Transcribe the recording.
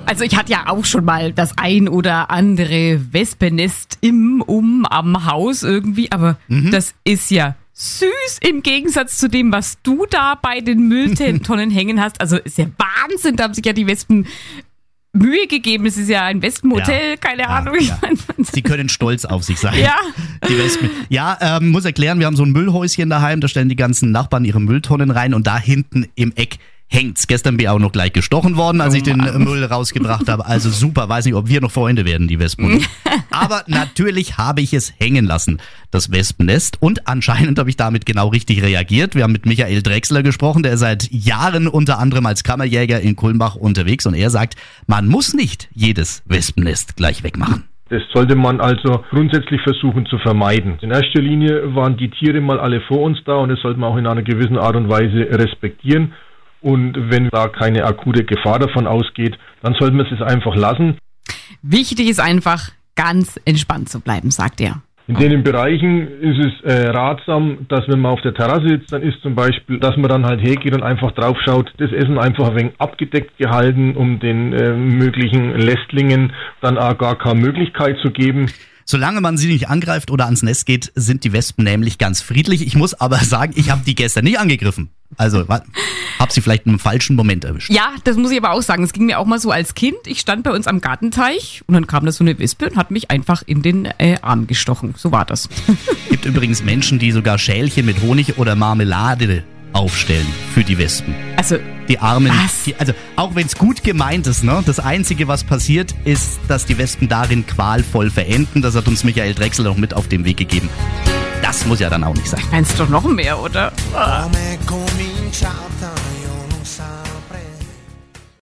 Also ich hatte ja auch schon mal das ein oder andere Wespennest am Haus irgendwie, aber das ist ja süß im Gegensatz zu dem, was du da bei den Mülltonnen hängen hast. Also ist ja Wahnsinn, da haben sich ja die Wespen Mühe gegeben. Es ist ja ein Wespenhotel, keine Ahnung. Ja. Sie können stolz auf sich sein. Ja. Die Wespen. Ja, muss erklären, wir haben so ein Müllhäuschen daheim, da stellen die ganzen Nachbarn ihre Mülltonnen rein und da hinten im Eck hängt's. Gestern bin ich auch noch gleich gestochen worden, als ich den Müll rausgebracht habe. Also super, weiß nicht, ob wir noch Freunde werden, die Wespen. Aber natürlich habe ich es hängen lassen, das Wespennest. Und anscheinend habe ich damit genau richtig reagiert. Wir haben mit Michael Drechsler gesprochen, der ist seit Jahren unter anderem als Kammerjäger in Kulmbach unterwegs. Und er sagt, man muss nicht jedes Wespennest gleich wegmachen. Das sollte man also grundsätzlich versuchen zu vermeiden. In erster Linie waren die Tiere mal alle vor uns da und das sollte man auch in einer gewissen Art und Weise respektieren. Und wenn da keine akute Gefahr davon ausgeht, dann sollten wir es einfach lassen. Wichtig ist einfach, ganz entspannt zu bleiben, sagt er. In den Bereichen ist es ratsam, dass wenn man auf der Terrasse sitzt, dann ist zum Beispiel, dass man dann halt hergeht und einfach drauf schaut, das Essen einfach ein wenig abgedeckt gehalten, um den möglichen Lästlingen dann auch gar keine Möglichkeit zu geben. Solange man sie nicht angreift oder ans Nest geht, sind die Wespen nämlich ganz friedlich. Ich muss aber sagen, ich habe die gestern nicht angegriffen. Also habe sie vielleicht in einem falschen Moment erwischt. Ja, das muss ich aber auch sagen. Es ging mir auch mal so als Kind. Ich stand bei uns am Gartenteich und dann kam da so eine Wespe und hat mich einfach in den Arm gestochen. So war das. Gibt übrigens Menschen, die sogar Schälchen mit Honig oder Marmelade aufstellen für die Wespen. Also die Armen, was? also auch wenn es gut gemeint ist, ne? Das Einzige, was passiert, ist, dass die Wespen darin qualvoll verenden. Das hat uns Michael Drechsler noch mit auf den Weg gegeben. Das muss ja dann auch nicht sein. Meinst du doch noch mehr, oder? Come con